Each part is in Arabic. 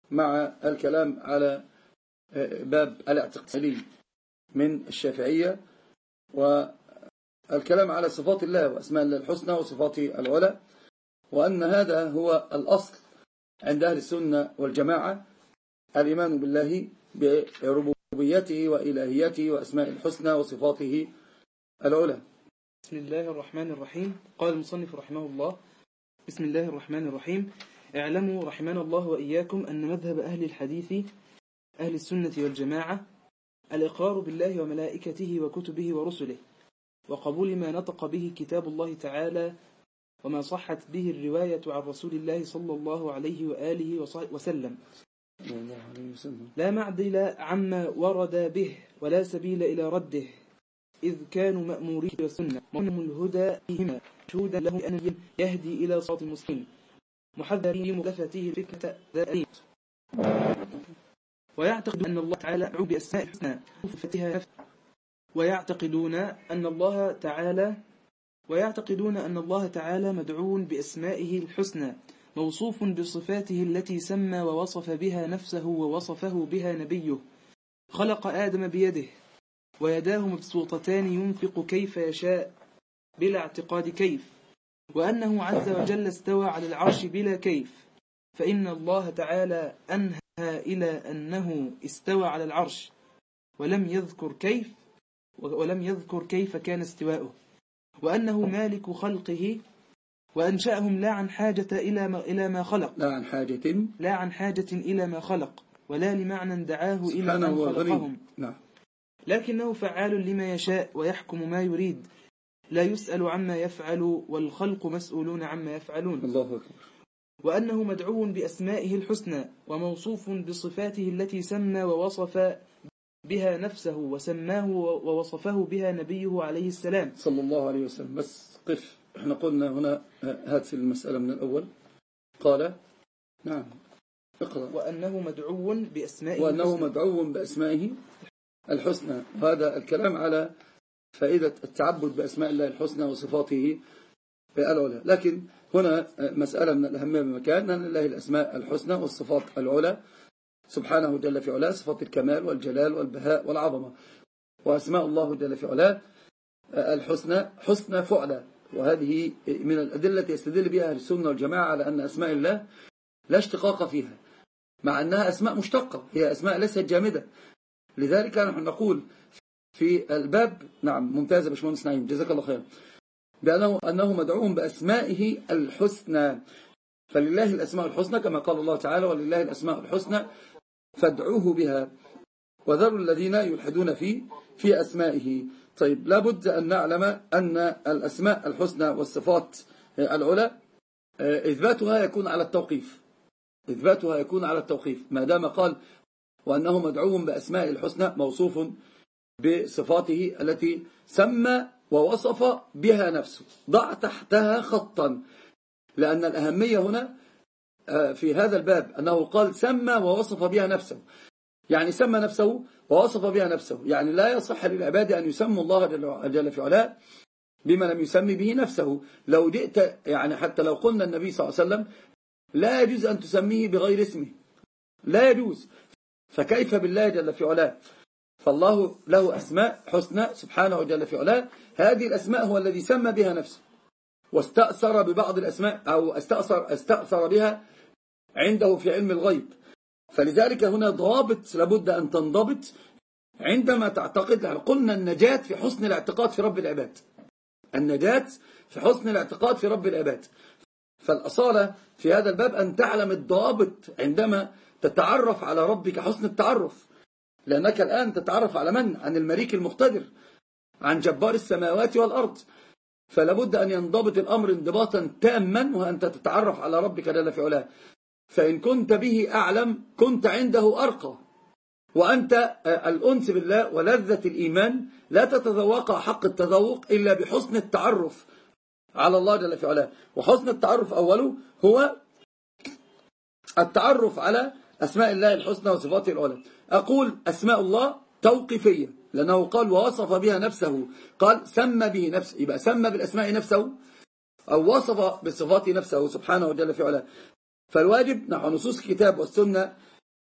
مع الكلام على باب الاعتقادي من الشافعية، والكلام على صفات الله وأسماء الله الحسنى وصفاته العلى، وأن هذا هو الأصل عند أهل السنة والجماعة، الإيمان بالله بربوبيته وإلهيته وأسماء الحسنى وصفاته العلى. بسم الله الرحمن الرحيم. قال المصنف رحمه الله: بسم الله الرحمن الرحيم. اعلموا رحمنا الله وإياكم أن مذهب أهل الحديث أهل السنة والجماعة الإقرار بالله وملائكته وكتبه ورسله، وقبول ما نطق به كتاب الله تعالى وما صحت به الرواية عن رسول الله صلى الله عليه وآله وسلم، لا معدل عما ورد به ولا سبيل إلى رده، إذ كانوا مأمورين بالسنة ومنهم الهدى فيهما شهودا له أن يهدي إلى صراط المستقيم، محذرين مخالفته الفتنة ذائرين. ويعتقد أن الله تعالى مدعو بأسماء الحسنى وصفاتها، ويعتقدون أن الله تعالى مدعو بأسمائه الحسنى موصوف بصفاته التي سمى ووصف بها نفسه ووصفه بها نبيه. خلق آدم بيده ويداه مبسوطتان ينفق كيف يشاء بلا اعتقاد كيف، وأنه عز وجل استوى على العرش بلا كيف، فإن الله تعالى أنهى إلى أنه استوى على العرش ولم يذكر كيف كان استواؤه، وأنه مالك خلقه وأنشأهم لا عن حاجة إلى ما خلق، لا عن حاجة إلى ما خلق، ولا لمعنى دعاه إلى أن خلقهم، لكنه فعال لما يشاء ويحكم ما يريد، لا يسأل عما يفعل والخلق مسؤولون عما يفعلون. الله أكبر. وأنه مدعو بأسمائه الحسنى وموصوف بصفاته التي سمى ووصف بها نفسه وسماه ووصفه بها نبيه عليه السلام صلى الله عليه وسلم. بس قف، احنا قلنا هنا هذه المسألة من الأول. قال نعم اقرأ. وأنه مدعو بأسمائه الحسنى. هذا الكلام على فائدة التعبد بأسماء الله الحسنى وصفاته العلى، لكن هنا مسألة من الأهمية بمكان، أن لله الأسماء الحسنى والصفات العلى سبحانه جل في علاه، صفات الكمال والجلال والبهاء والعظمة، وأسماء الله جل في علاه الحسنى حسنى فعلى، وهذه من الأدلة يستدل بها أهل السنة والجماعة على أن أسماء الله لا اشتقاق فيها، مع أنها أسماء مشتقة، هي أسماء ليست جامدة. لذلك نحن نقول في الباب، نعم ممتاز يا باشمهندس نعيم جزاك الله خير، بأنه مدعو بأسمائه الحسنى، فلله الأسماء الحسنى كما قال الله تعالى: ولله الأسماء الحسنى فادعوه بها وذروا الذين يلحدون في أسمائه. طيب، لابد أن نعلم أن الأسماء الحسنى والصفات العلى إثباتها يكون على التوقيف، ما دام قال وأنه مدعو بأسماء الحسنى موصوف بصفاته التي سمى ووصف بها نفسه. ضع تحتها خطا، لأن الأهمية هنا في هذا الباب أنه قال سمى ووصف بها نفسه، يعني سمى نفسه ووصف بها نفسه، يعني لا يصح للعباد أن يسموا الله جل في علاه بما لم يسمي به نفسه. لو جئت يعني حتى لو قلنا النبي صلى الله عليه وسلم لا يجوز أن تسميه بغير اسمه، لا يجوز، فكيف بالله جل في علاه؟ فالله له أسماء حسنى سبحانه جل في علاه، هذه الأسماء هو الذي سمى بها نفسه واستأثر ببعض الأسماء أو استأثر بها عنده في علم الغيب. فلذلك هنا ضوابط لابد أن تنضبط عندما تعتقد. قلنا النجاة في حسن الاعتقاد في رب العباد، النجاة في حسن الاعتقاد في رب العباد. فالأصالة في هذا الباب أن تعلم الضوابط عندما تتعرف على ربك حسن التعرف، لأنك الآن تتعرف على من؟ عن الملك المقتدر، عن جبار السماوات والأرض، فلابد أن ينضبط الأمر انضباطا تاما وأنت تتعرف على ربك جل في علاه. فإن كنت به أعلم كنت عنده أرقى، وأنت الأنس بالله ولذة الإيمان لا تتذوق حق التذوق إلا بحسن التعرف على الله جل في علاه. وحسن التعرف أوله هو التعرف على أسماء الله الحسنى وصفاته العلى. أقول أسماء الله توقيفية، لأنه قال ووصف بها نفسه، قال سمى به نفسه، يبقى سمى بالأسماء نفسه أو وصف بالصفات نفسه سبحانه جل في علاه. فالواجب نحو نصوص الكتاب والسنة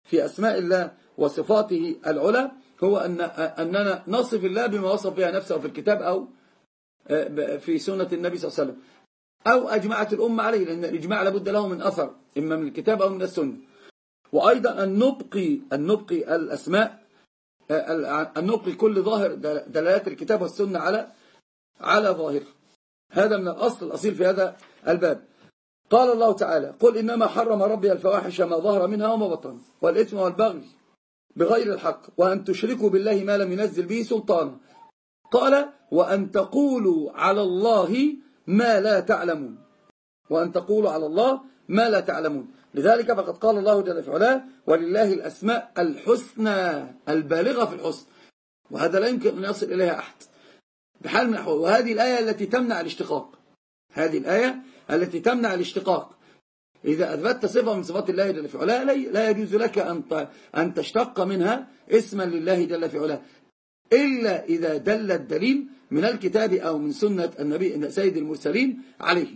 في أسماء الله وصفاته العلى هو أننا نصف الله بما وصف بها نفسه في الكتاب أو في سنة النبي صلى الله عليه وسلم، أو أجمعت الأمة عليه، لأن الإجماع لابد له من أثر إما من الكتاب أو من السنة. وأيضا أن نبقي الأسماء، أن نبقي كل ظاهر دلالات الكتاب والسنة على ظاهر. هذا من الأصل الأصيل في هذا الباب. قال الله تعالى: قل إنما حرم ربي الفواحش ما ظهر منها وما بطن والإثم والبغي بغير الحق وأن تشركوا بالله ما لم ينزل به سلطانا. قال: وأن تقولوا على الله ما لا تعلمون. وأن تقولوا على الله ما لا تعلمون. لذلك فقد قال الله جل في علاه: ولله الأسماء الحسنى البالغة في الحسن. وهذا لا يمكن أن يصل إليها أحد بحال من الأحوال. وهذه الآية التي تمنع الاشتقاق، هذه الآية التي تمنع الاشتقاق. إذا أثبتت صفة من صفات الله جل في علاه لا يجوز لك أن تشتق منها اسما لله جل في علاه إلا إذا دل الدليل من الكتاب أو من سنة النبي سيد المرسلين عليه.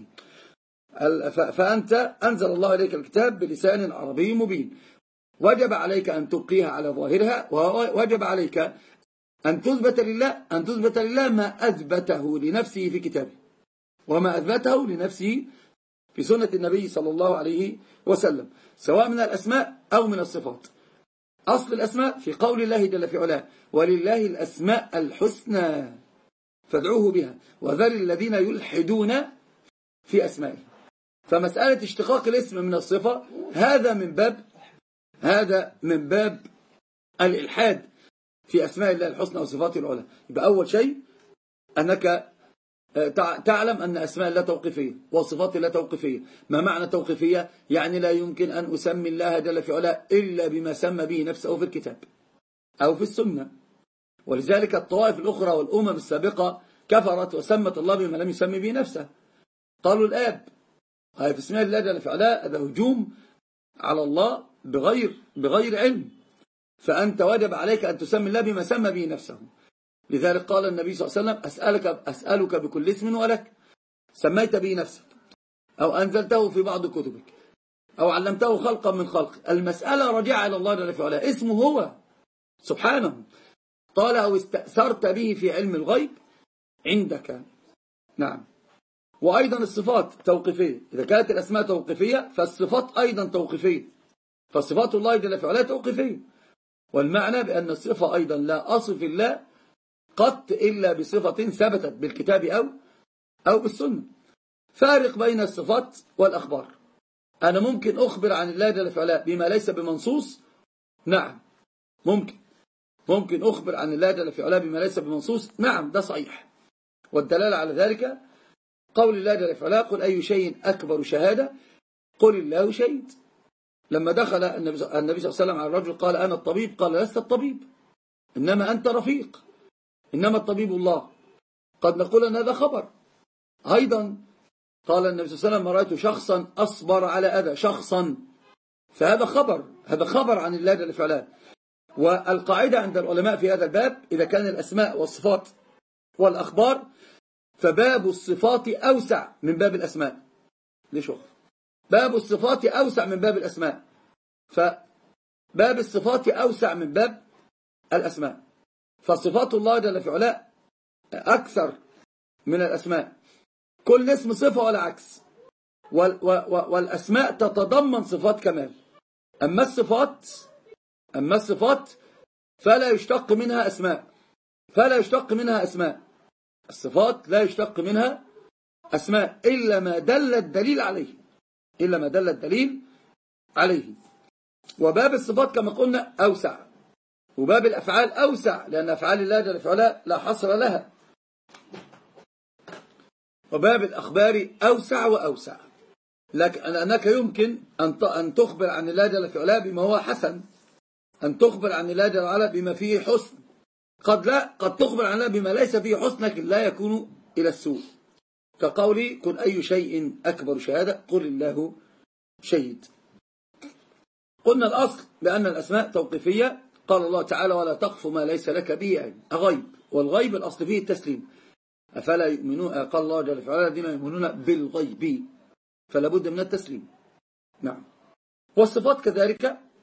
فأنت أنزل الله إليك الكتاب بلسان عربي مبين، وجب عليك أن تبقيها على ظاهرها، ووجب عليك أن تثبت لله ما أثبته لنفسه في كتابه وما أثبته لنفسه في سنة النبي صلى الله عليه وسلم، سواء من الأسماء أو من الصفات. أصل الأسماء في قول الله جل في علاه: ولله الأسماء الحسنى فادعوه بها وذر الذين يلحدون في أسمائه. فمسألة اشتقاق الاسم من الصفة هذا من باب الإلحاد في أسماء الله الحسنى وصفاته العلى. يبقى أول شيء أنك تعلم أن أسماء الله توقيفية وصفات الله توقيفية. ما معنى توقيفية؟ يعني لا يمكن أن أسمي الله جل في علاه إلا بما سمى به نفسه في الكتاب أو في السنة. ولذلك الطوائف الأخرى والأمم السابقة كفرت وسمت الله بما لم يسمي به نفسه. قالوا الآب، هاي في اسماء الله جل في علاه هذا هجوم على الله بغير علم. فأنت واجب عليك أن تسمي الله بما سمى به نفسه. لذلك قال النبي صلى الله عليه وسلم: أسألك بكل اسم ولك سميت به نفسك أو أنزلته في بعض كتبك أو علمته خلقا من خلق. المسألة راجعة إلى الله جل في علاه، اسمه هو سبحانه. قال: أو استأثرت به في علم الغيب عندك. نعم. وأيضا الصفات توقيفية. إذا كانت الأسماء توقيفية فالصفات أيضا توقيفية، فصفات الله جل في علاه توقيفية. والمعنى بأن الصفة أيضا لا أصف الله قط إلا بصفة ثبتت بالكتاب أو بالسنة. فارق بين الصفات والأخبار. أنا ممكن أخبر عن الله جل في علاه بما ليس بمنصوص. نعم ممكن أخبر عن الله جل في علاه بما ليس بمنصوص. نعم، ده صحيح. والدلالة على ذلك قول الله جل في علاه: قل أي شيء أكبر شهادة قل الله شهيد. لما دخل النبي صلى الله عليه وسلم على الرجل قال: أنا الطبيب. قال: لست الطبيب، إنما أنت رفيق، إنما الطبيب الله. قد نقول أن هذا خبر. أيضا قال النبي صلى الله عليه وسلم: ما رأيت شخصا أصبر على أذى شخصا. فهذا خبر عن الله جل في علاه. والقاعدة عند العلماء في هذا الباب: إذا كان الأسماء والصفات والأخبار فباب الصفات أوسع من باب الأسماء. ليش باب الصفات أوسع من باب الأسماء؟ فباب الصفات أوسع من باب الأسماء. فصفات الله جل في علاه أكثر من الأسماء. كل اسم صفة ولا عكس. والأسماء تتضمن صفات كمال. أما الصفات فلا يشتق منها أسماء. الصفات لا يشتق منها أسماء إلا ما دل الدليل عليه. وباب الصفات كما قلنا أوسع، وباب الأفعال أوسع، لأن أفعال الله جل في علاه لا حصر لها. وباب الأخبار أوسع وأوسع، لأنك يمكن أن تخبر عن الله جل في علاه بما هو حسن، أن تخبر عن الله جل وعلا بما فيه حسن. قد تخبر عن الله بما ليس فيه حسن لكن لا يكون إلى السوء، كقولي: قل أي شيء أكبر شهادة قل الله شهيد. قلنا الأصل بأن الأسماء توقيفية. قال الله تعالى: ولا تقف ما ليس لك به علم. غيب، والغيب الأصل فيه التسليم. أفلا يؤمنون، قال الله جل في علاه: الذين يؤمنون بالغيب، فلا بد من التسليم. نعم. والصفات كذلك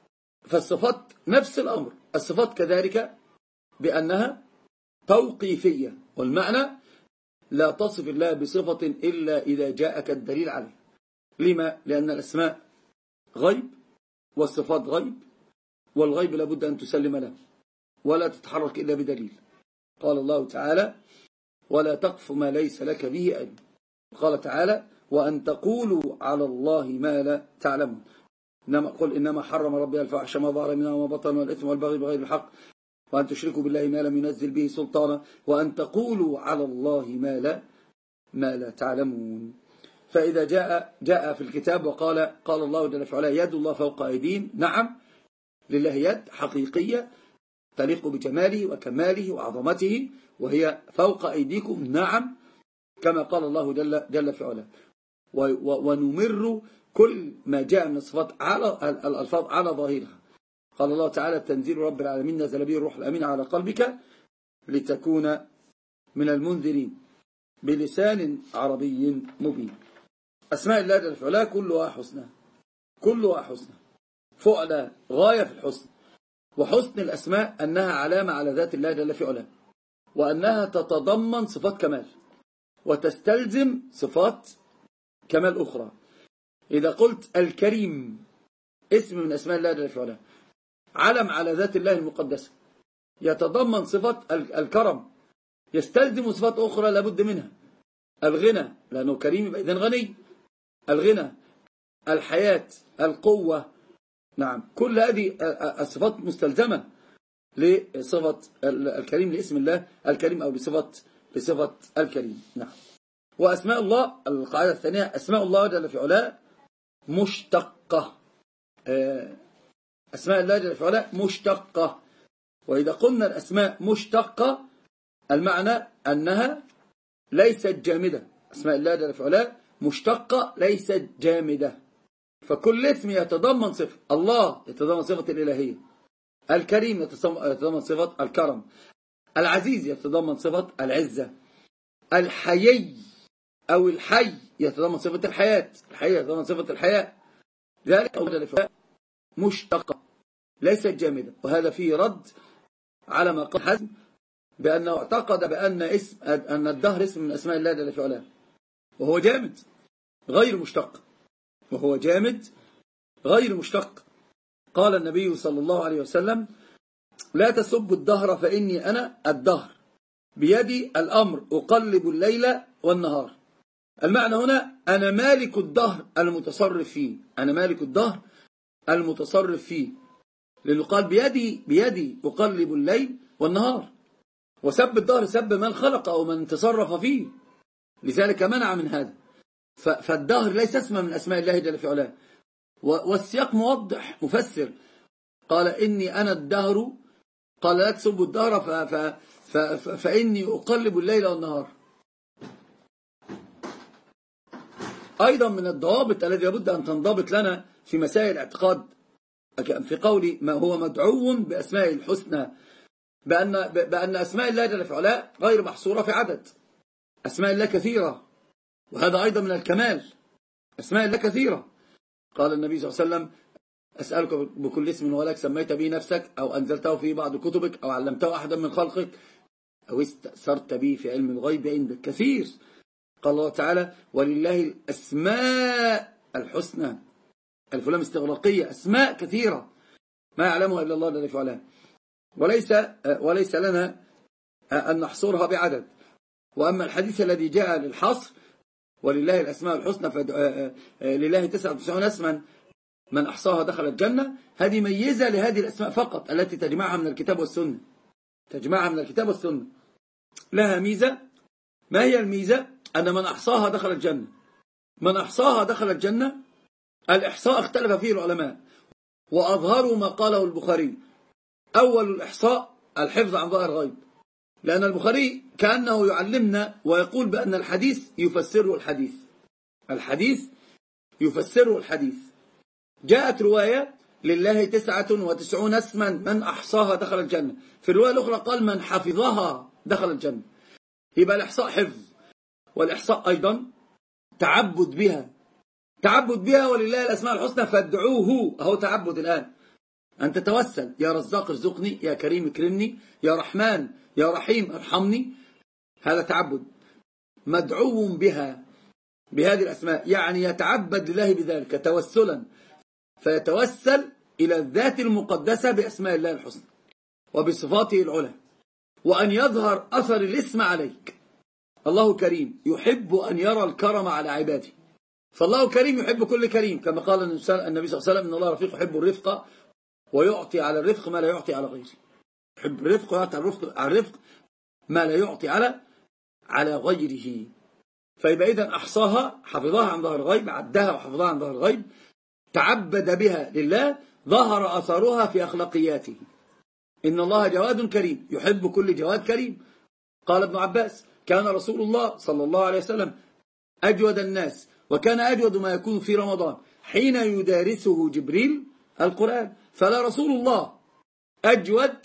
فالصفات نفس الأمر، الصفات كذلك بأنها توقيفية، والمعنى لا تصف الله بصفة إلا إذا جاءك الدليل عليه. لما؟ لأن الأسماء غيب والصفات غيب، والغيب لابد أن تسلم له ولا تتحرك إلا بدليل. قال الله تعالى: ولا تقف ما ليس لك به علم. قال تعالى: وأن تقولوا على الله ما لا تعلمون. قل إنما حرم ربي الفاحش ما ظهر منها وما بطن والإثم والبغي بغير الحق وأن تشركوا بالله ما لم ينزل به سلطانا وأن تقولوا على الله ما لا تعلمون. فإذا جاء في الكتاب وقال الله جل وعلا: يد الله فوق أيديهم. نعم، لله يد حقيقية تليق بجماله وكماله وعظمته، وهي فوق أيديكم. نعم، كما قال الله جل في علاه. ونمر كل ما جاء من الصفات على الألفاظ على ظاهرها. قال الله تعالى: تنزيل رب العالمين نزل به الروح الأمين على قلبك لتكون من المنذرين بلسان عربي مبين. أسماء الله جل في علاه كلها حسنى، كلها حسنى فعلا غاية في الحسن. وحسن الأسماء أنها علامة على ذات الله جل في علاه، وأنها تتضمن صفات كمال وتستلزم صفات كمال أخرى. إذا قلت الكريم اسم من أسماء الله جل في علاه، علم على ذات الله المقدسة، يتضمن صفات الكرم، يستلزم صفات أخرى لابد منها. الغنى لأنه كريم يبقى إذن غني، الغنى، الحياة، القوة. نعم، كل هذه الصفات مستلزمة لصفة الكريم، لاسم الله الكريم أو لصفة الكريم. نعم. وأسماء الله القاعدة الثانية: أسماء الله جل في علاه مشتقة. أسماء الله جل في علاه مشتقة. وإذا قلنا الأسماء مشتقة المعنى أنها ليست جامدة. أسماء الله جل في علاه مشتقة ليست جامدة. فكل اسم يتضمن صفة. الله يتضمن صفة الإلهية، الكريم يتضمن صفة الكرم، العزيز يتضمن صفة العزة، الحيي أو الحي يتضمن صفة الحياة، الحي يتضمن صفة الحياة. ذلك مشتقة ليست جامدة. وهذا فيه رد على ما قال حزم بأنه اعتقد أن الدهر اسم من أسماء الله جل في علاه، وهو جامد غير مشتق، وهو جامد غير مشتق. قال النبي صلى الله عليه وسلم: لا تسبوا الدهر فإني أنا الدهر بيدي الأمر أقلب الليل والنهار. المعنى هنا أنا مالك الدهر المتصرف فيه، أنا مالك الدهر المتصرف فيه، لأنه قال بيدي أقلب الليل والنهار. وسب الدهر سب من خلق أو من تصرف فيه، لذلك منع من هذا. فالدهر ليس اسما من أسماء الله جل في علاه. والسياق موضح مفسر، قال إني أنا الدهر، قال لا تسبوا الدهر فإني أقلب الليل والنهار. أيضا من الضوابط الذي لابد أن تنضبط لنا في مسائل الاعتقاد في قولي ما هو مدعو بأسماء الحسنى، بأن أسماء الله جل في علاه غير محصورة في عدد. أسماء الله كثيرة، وهذا أيضا من الكمال. أسماء الله كثيرة. قال النبي صلى الله عليه وسلم: أسألك بكل اسم ولك سميت به نفسك أو أنزلته في بعض كتبك أو علمته أحدا من خلقك أو استأثرت به في علم الغيب عندك. كثير. قال الله تعالى: ولله الأسماء الحسنى. الف لام استغراقية، أسماء كثيرة ما يعلمها إلا الله جل في علاه، وليس لنا أن نحصرها بعدد. وأما الحديث الذي جاء للحصر: ولله الأسماء الحسنى لله 99 اسما من أحصاها دخل الجنة، هذه ميزة لهذه الأسماء فقط التي تجمعها من الكتاب والسنة، تجمعها من الكتاب والسنة. لها ميزة. ما هي الميزة؟ أن من أحصاها دخل الجنة. من أحصاها دخل الجنة. الإحصاء اختلف فيه العلماء، وأظهروا ما قاله البخاري. أول الإحصاء الحفظ عن ظاهر غيب، لأن البخاري كأنه يعلمنا ويقول بأن الحديث يفسره الحديث، الحديث يفسره الحديث. جاءت رواية: لله 99 اسما من أحصاها دخل الجنة. في الرواية الأخرى قال: من حفظها دخل الجنة. يبقى الإحصاء حفظ، والإحصاء أيضا تعبد بها، تعبد بها. ولله الأسماء الحسنى فادعوه، أهو تعبد الآن. أن تتوسل يا رزاق ارزقني، يا كريم اكرمني، يا رحمن يا رحيم ارحمني. هذا تعبد مدعو بها بهذه الأسماء، يعني يتعبد لله بذلك توسلا، فيتوسل إلى الذات المقدسة بأسماء الله الحسنى وبصفاته العلى، وأن يظهر أثر الاسم عليك. الله كريم يحب أن يرى الكرم على عباده، فالله كريم يحب كل كريم، كما قال النبي صلى الله عليه وسلم إن الله رفيق يحب الرفق ويعطي على الرفق ما لا يعطي على غيره. يحب الرفق ويعطي على الرفق ما لا يعطي على غيره. فيبقى إذن أحصاها، حفظها عن ظهر الغيب، عدها وحفظها عن ظهر الغيب، تعبد بها لله، ظهر أثرها في أخلاقياته. إن الله جواد كريم يحب كل جواد كريم. قال ابن عباس كان رسول الله صلى الله عليه وسلم أجود الناس، وكان أجود ما يكون في رمضان حين يدارسه جبريل القرآن. فلا رسول الله أجود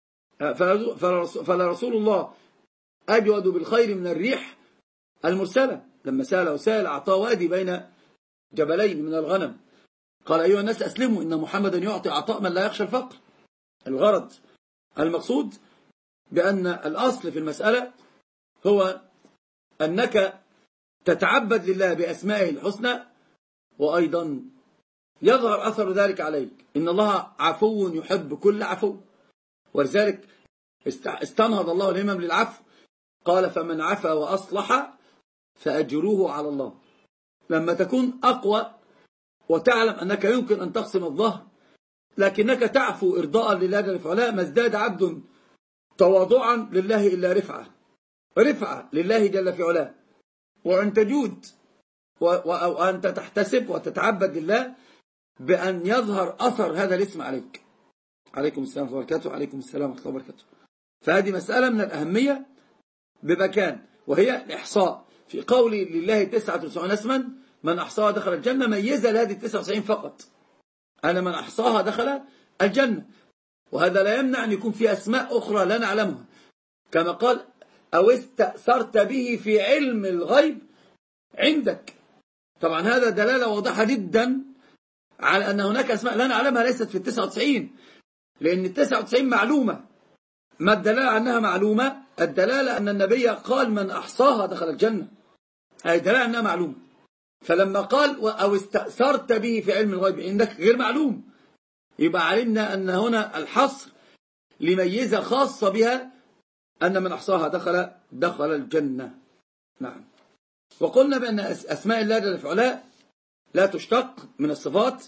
فلا رسول الله أجود بالخير من الريح المرسلة. لما سأله سائل أعطاه وادي بين جبلين من الغنم، قال أيها الناس أسلموا إن محمدا يعطي عطاء من لا يخشى الفقر. الغرض المقصود بأن الأصل في المسألة هو أنك تتعبد لله بأسمائه الحسنى، وأيضا يظهر أثر ذلك عليك. إن الله عفو يحب كل عفو، ولذلك استنهض الله الهمم للعفو، قال فمن عفا وأصلح فأجروه على الله. لما تكون أقوى وتعلم أنك يمكن أن تقسم الظهر، لكنك تعفو إرضاء لله جل في علاه، ما ازداد عبد تواضعا لله إلا رفعة لله جل في علاه. وأن تجود وأنت تحتسب وتتعبد لله بأن يظهر أثر هذا الاسم عليك. عليكم السلام ورحمة الله وبركاته. عليكم السلام ورحمة الله وبركاته. فهذه مسألة من الأهمية بمكان، وهي الإحصاء. في قولي لله 99 اسما من أحصاها دخل الجنة، ميزة لهذه 99 فقط، أنا من أحصاها دخل الجنة. وهذا لا يمنع أن يكون في أسماء أخرى لا نعلمها، كما قال أو استأثرت به في علم الغيب عندك. طبعا هذا دلالة واضحة جدا على أن هناك أسماء لا نعلمها ليست في 99، لأن 99 معلومة. ما الدلالة عنها معلومة؟ الدلالة أن النبي قال من أحصاها دخل الجنة، أي دلالة أنها معلومة. فلما قال أو استأثرت به في علم الغيب عندك غير معلوم، يبقى علمنا أن هنا الحصر لميزة خاصة بها، أن من أحصاها دخل الجنة. نعم. وقلنا بأن أسماء الله جل في علاه لا تشتق من الصفات.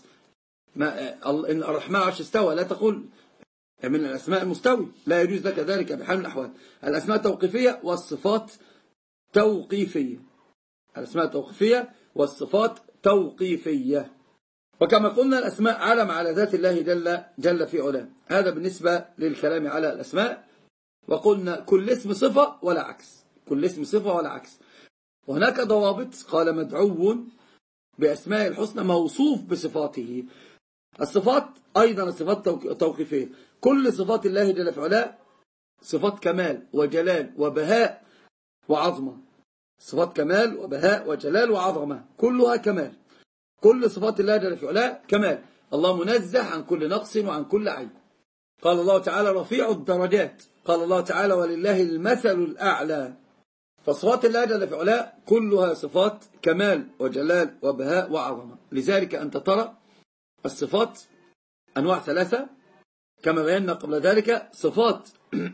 إن الرحمن عرش استوى، لا تقول من الأسماء المستوي، لا يجوز لك ذلك بحال من الأحوال. الأسماء توقيفية والصفات توقيفية. الأسماء توقيفية والصفات توقيفية. وكما قلنا الأسماء علم على ذات الله جل في علاه. هذا بالنسبة للكلام على الأسماء. وقلنا كل اسم صفة ولا عكس، كل اسم صفة ولا عكس. وهناك ضوابط، قال مدعو بأسماء الحسنى موصوف بصفاته. الصفات أيضا الصفات توقيفية. كل صفات الله جل في علاه صفات كمال وجلال وبهاء وعظمة. صفات كمال وبهاء وجلال وعظمة، كلها كمال. كل صفات الله جل في علاه كمال. الله منزه عن كل نقص وعن كل عيب. قال الله تعالى رفيع الدرجات، قال الله تعالى ولله المثل الأعلى. فصفات الله جل في علاه كلها صفات كمال وجلال وبهاء وعظمة. لذلك أنت ترى الصفات أنواع ثلاثة كما بينا قبل ذلك. صفات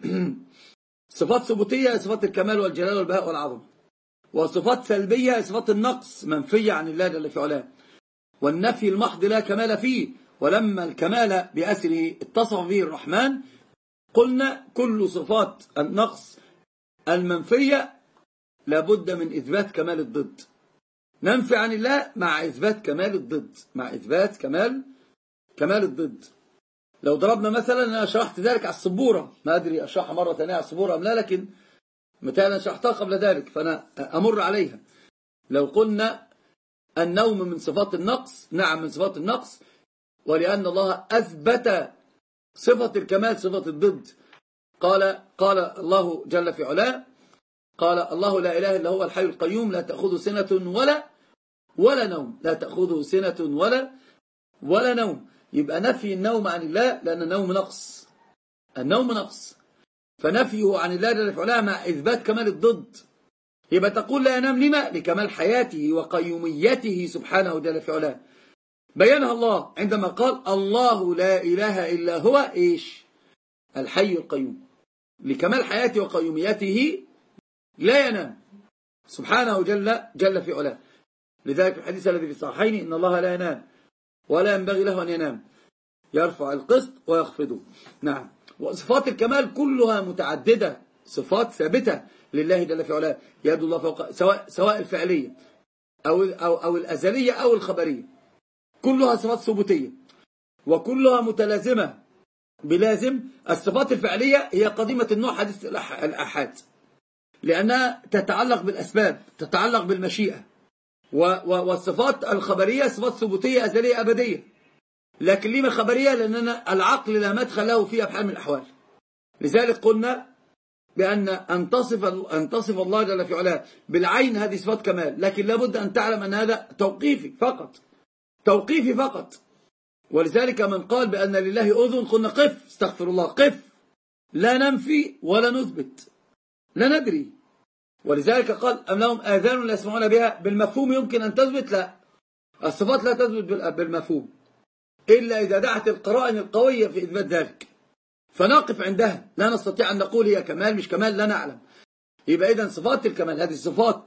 ثبوتية، صفات الكمال والجلال والبهاء والعظمة. وصفات سلبية، صفات النقص منفية عن الله جل في علاه، والنفي المحض لا كمال فيه. ولما الكمال بأسره اتصف به الرحمن، قلنا كل صفات النقص المنفية لابد من إثبات كمال الضد. ننفي عن الله مع إثبات كمال الضد، مع إثبات كمال الضد. لو ضربنا مثلا، أنا شرحت ذلك على السبورة، ما أدري أشرحها مرة ثانية على السبورة أم لا، لكن مثلا شرحتها قبل ذلك فأنا أمر عليها. لو قلنا النوم من صفات النقص، نعم من صفات النقص، ولأن الله أثبت صفة الكمال صفة الضد. قال الله جل في علاه، قال الله لا إله إلا هو الحي القيوم لا تأخذه سنة ولا نوم، لا تأخذه سنة ولا نوم. يبقى نفي النوم عن الله، لأن النوم نقص، النوم نقص، فنفيه عن الله جل في علاه مع إثبات كمال الضد. يبقى تقول لا ينام لما؟ لكمال حياته وقيوميته سبحانه جل في علاه. بينها الله عندما قال الله لا إله إلا هو إيش؟ الحي القيوم. لكمال حياته وقيوميته لا ينام سبحانه جل في علاه. لذلك الحديث الذي في الصحيحين إن الله لا ينام ولا ينبغي له أن ينام، يرفع القسط ويخفضه. نعم. وصفات الكمال كلها متعددة، صفات ثابتة لله جل في علاه. يد الله فوق، سواء الفعلية أو الأزلية أو الخبرية، كلها صفات ثبوتية وكلها متلازمة بلازم. الصفات الفعلية هي قديمة النوع حديث الآحاد، لأنها تتعلق بالأسباب، تتعلق بالمشيئة. والصفات الخبرية صفات ثبوتية أزلية أبدية. لكن لما خبرية؟ لأننا العقل لا مدخل له في أبحال من الأحوال. لذلك قلنا بأن أن تصف الله جل في علاه بالعين هذه صفات كمال، لكن لابد أن تعلم أن هذا توقيفي فقط، توقيفي فقط. ولذلك من قال بأن لله أذن قلنا قف، استغفر الله، قف، لا ننفي ولا نثبت، لا ندري. ولذلك قال أم لهم آذان لا يسمعون بها؟ بالمفهوم يمكن أن تثبت؟ لا، الصفات لا تثبت بالمفهوم إلا إذا دعت القرائن القوية في إثبات ذلك، فنقف عندها، لا نستطيع أن نقول هي كمال مش كمال، لا نعلم. يبقى إذن صفات الكمال هذه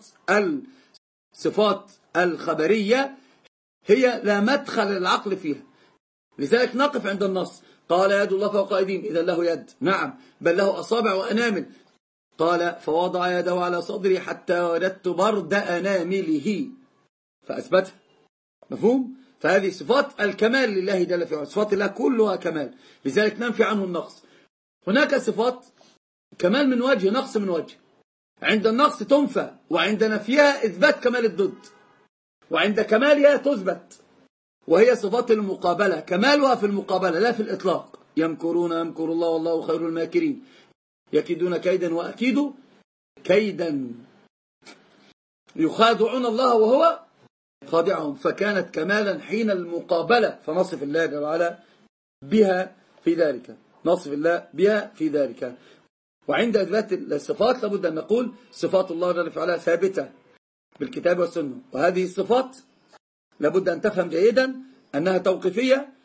الصفات الخبرية هي لا مدخل للعقل فيها. لذلك نقف عند النص. قال يد الله فوق أيديهم، إذا له يد، نعم، بل له أصابع وأنامل. قال فوضع يده على صدري حتى وجدت برد أنامله، فأثبتها. مفهوم؟ فهذه صفات الكمال لله جل في علاه، صفات الله كلها كمال، لذلك ننفي عنه النقص. هناك صفات كمال من وجه، نقص من وجه. عند النقص تنفى، وعند نفيها إثبات كمال الضد، وعند كمالها تثبت، وهي صفات المقابلة، كمالها في المقابلة لا في الإطلاق. يمكرون يمكر الله والله خير الماكرين، يكيدون كيدا وأكيد كيدا، يخادعون الله وهو خادعهم. فكانت كمالا حين المقابلة، فنصف الله جل وعلا بها في ذلك، نصف الله بها في ذلك. وعند إثبات الصفات لابد أن نقول صفات الله جل وعلا ثابتة بالكتاب والسنة، وهذه الصفات لابد أن تفهم جيدا أنها توقيفية.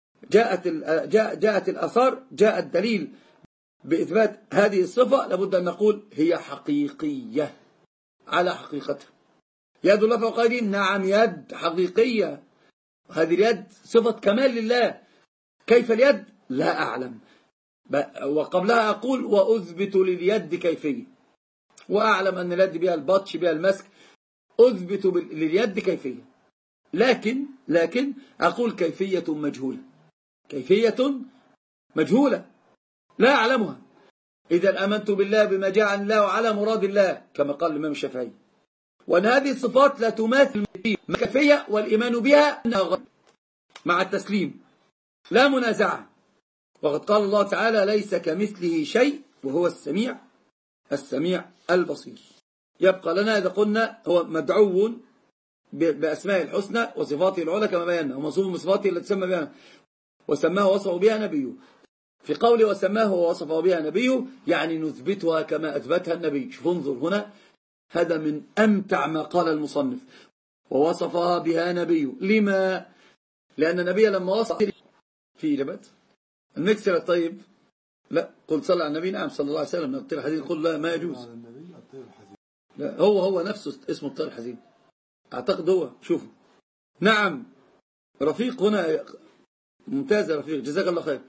جاءت الآثار، جاء الدليل بإثبات هذه الصفة، لابد أن نقول هي حقيقية على حقيقتها. يد الله فوق أيديهم، نعم، يد حقيقية، هذه اليد صفة كمال لله. كيف اليد؟ لا أعلم، وقبلها أقول وأثبت لليد كيفية، وأعلم أن اليد بها البطش بها المسك، أثبت لليد كيفية، لكن أقول كيفية مجهولة، كيفية مجهولة لا أعلمها. إذا آمنت بالله بما جاء الله على مراد الله، كما قال الإمام الشافعي، وأن هذه الصفات لا تماثل الكيفية، والإيمان بها مع التسليم لا منازعة. وقد قال الله تعالى ليس كمثله شيء وهو السميع البصير. يبقى لنا إذا قلنا هو مدعو بأسماء الحسنى وصفاته العلى كما بينا، وموصوف بصفاته التي سمى بها وسماه ووصفه بها نبيه. في قوله وسماه ووصفه بها نبيه يعني نثبتها كما أثبتها النبي. شوف انظر هنا، هذا من أمتع ما قال المصنف، ووصفها بها نبيه. لما؟ لأن النبي لما وصف في إجابات المكسر الطيب، لا قل صلى على النبي، نعم صلى الله عليه وسلم. الطير الحزين قل لا ما يجوز، لا هو نفسه اسمه الطير الحزين أعتقد هو. شوفوا، نعم رفيق هنا ممتاز يا رفيق، جزاك الله خير.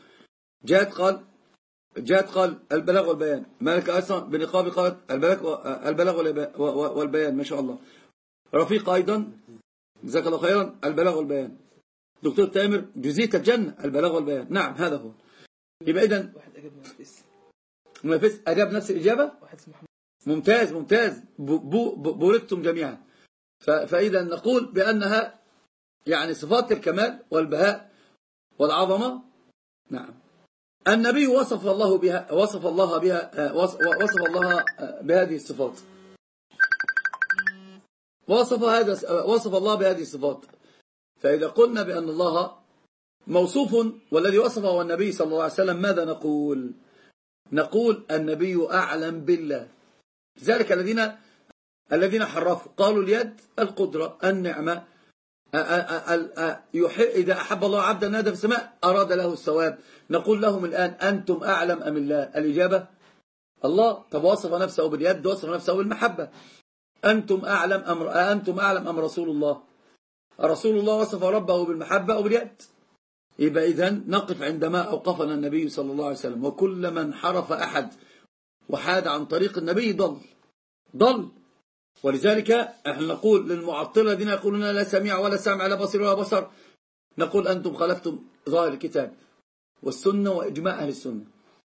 جاءت قال البلاغ والبيان، مالك أصلا بنقاب قال البلاغ والبيان، ما شاء الله. رفيق أيضا جزاك الله خيرا، البلاغ والبيان. دكتور تامر جزيت الجنة، البلاغ والبيان، نعم هذا هو. يبقى إذن واحد أجاب منافس أجاب نفس الإجابة، ممتاز بوركتم جميعا. فإذا نقول بأنها يعني صفات الكمال والبهاء والعظمة. نعم، النبي وصف الله بهذه الصفات، وصف الله بهذه الصفات. فإذا قلنا بأن الله موصوف والذي وصفه النبي صلى الله عليه وسلم، ماذا نقول؟ نقول النبي أعلم بالله. ذلك الذين حرفوا قالوا اليد القدرة النعمة، إذا أحب الله عبدا نادى في السماء أراد له الثواب. نقول لهم الآن أنتم أعلم أم الله؟ الإجابة الله. طب وصف نفسه باليد، وصف نفسه بالمحبة. أنتم أعلم أم رسول الله؟ رسول الله وصف ربه بالمحبة أو باليد. يبقى إذن نقف عندما أوقفنا النبي صلى الله عليه وسلم. وكل من حرف أحد وحاد عن طريق النبي ضل. ولذلك احنا نقول للمعطلة الذين يقولون لا سميع ولا سمع لا بصير ولا بصر، نقول أنتم خالفتم ظاهر الكتاب والسنة وإجماع أهل السنة،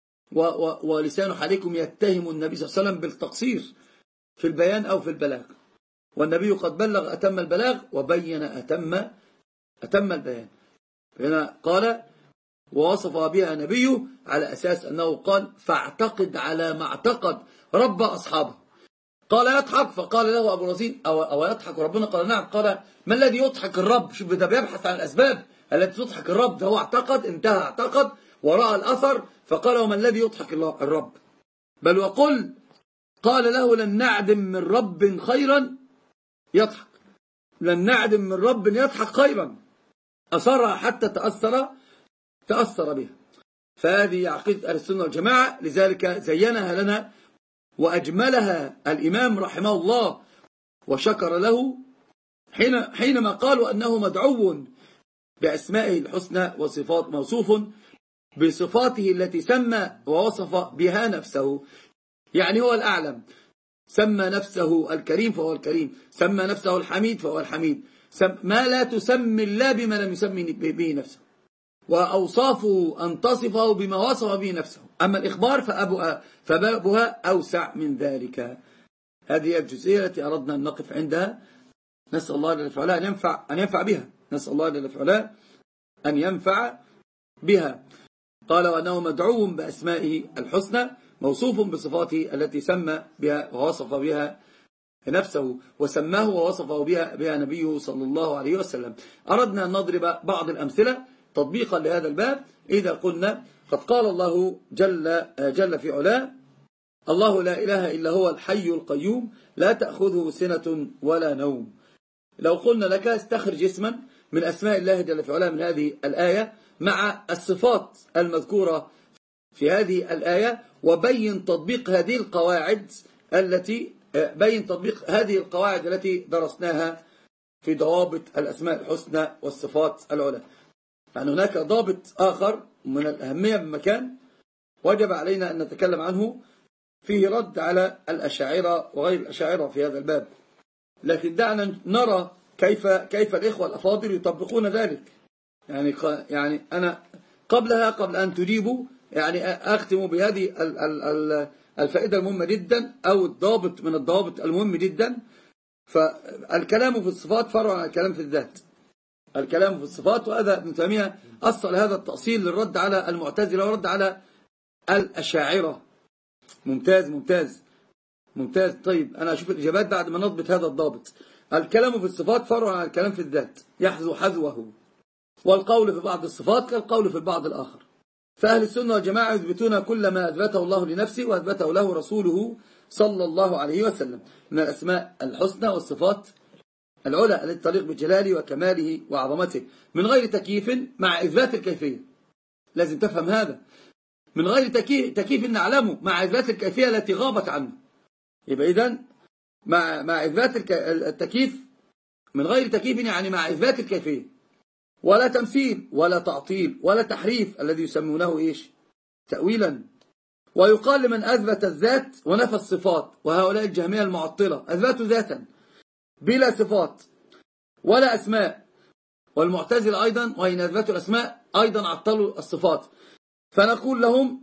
ولسان حالكم يتهم النبي صلى الله عليه وسلم بالتقصير في البيان أو في البلاغ، والنبي قد بلغ أتم البلاغ وبين أتم البيان. هنا قال ووصف بها نبيه على أساس أنه قال فاعتقد على ما اعتقد رب أصحابه. قال يضحك، فقال له أبو رزين أو يضحك ربنا؟ قال نعم. قال ما الذي يضحك الرب؟ شوف ده بيبحث عن الأسباب التي تضحك الرب. ده هو اعتقد، انتهى اعتقد ورأى الأثر، فقال وما الذي يضحك الرب؟ بل وقل قال له لن نعدم من رب خيرا يضحك، لن نعدم من رب يضحك خيرا. أصرها حتى تأثر بها. فهذه عقيدة أهل السنة والجماعة، لذلك زينها لنا وأجملها الإمام رحمه الله وشكر له حينما قالوا أنه مدعو بأسمائه الحسنى وصفات، موصوف بصفاته التي سمى ووصف بها نفسه. يعني هو الأعلم، سمى نفسه الكريم فهو الكريم، سمى نفسه الحميد فهو الحميد، ما لا تسمي الله بما لم يسمي به نفسه، وأوصافه أن تصفه بما وصف به نفسه. أما الإخبار فبابها أوسع من ذلك. هذه الجزئية التي أردنا أن نقف عندها. نسأل الله جل وعلا أن ينفع بها، نسأل الله جل وعلا أن ينفع بها. قال وأنه مدعو بأسمائه الحسنى موصوف بصفاته التي سمى بها ووصف بها نفسه، وسماه ووصفه بها نبيه صلى الله عليه وسلم. أردنا أن نضرب بعض الأمثلة تطبيقا لهذا الباب. إذا قلنا قد قال الله جل في علاه الله لا إله إلا هو الحي القيوم لا تأخذه سنة ولا نوم. لو قلنا لك استخرج اسما من أسماء الله جل في علاه من هذه الآية مع الصفات المذكورة في هذه الآية، وبين تطبيق هذه القواعد التي درسناها في ضوابط الأسماء الحسنى والصفات العلى. يعني هناك ضابط آخر من الأهمية بمكان وجب علينا أن نتكلم عنه، فيه رد على الأشاعرة وغير الأشاعرة في هذا الباب. لكن دعنا نرى كيف الإخوة الأفاضل يطبقون ذلك. يعني أنا قبل أن تجيبوا يعني أختم بهذه الفائدة المهمة جدا، أو الضابط من الضوابط المهم جدا. فالكلام في الصفات فرع عن الكلام في الذات. الكلام في الصفات، وهذا ابن تيمية أصل هذا التأصيل للرد على المعتزلة ورد على الأشاعرة. ممتاز ممتاز ممتاز. طيب أنا أشوف الإجابات بعد ما نضبط هذا الضابط. الكلام في الصفات فرع عن الكلام في الذات، يحذو حذوه، والقول في بعض الصفات كالقول في البعض الآخر. فأهل السنة والجماعة يثبتون كل ما أثبته الله لنفسه وأثبته له رسوله صلى الله عليه وسلم من الأسماء الحسنى والصفات العلى التي تليق بجلاله وكماله وعظمته، من غير تكييف مع إثبات الكيفية. لازم تفهم هذا، من غير تكييف نعلمه مع إثبات الكيفية التي غابت عنه. يبقى إذن مع إثبات التكييف، من غير تكييف يعني مع إثبات الكيفية، ولا تمثيل ولا تعطيل ولا تحريف الذي يسمونه إيش؟ تأويلا. ويقال لمن أثبت الذات ونفى الصفات، وهؤلاء الجهمية المعطلة أثبتوا ذاتا بلا صفات ولا أسماء، والمعتزلة أيضا وإن أثبتوا الأسماء أيضا عطلوا الصفات. فنقول لهم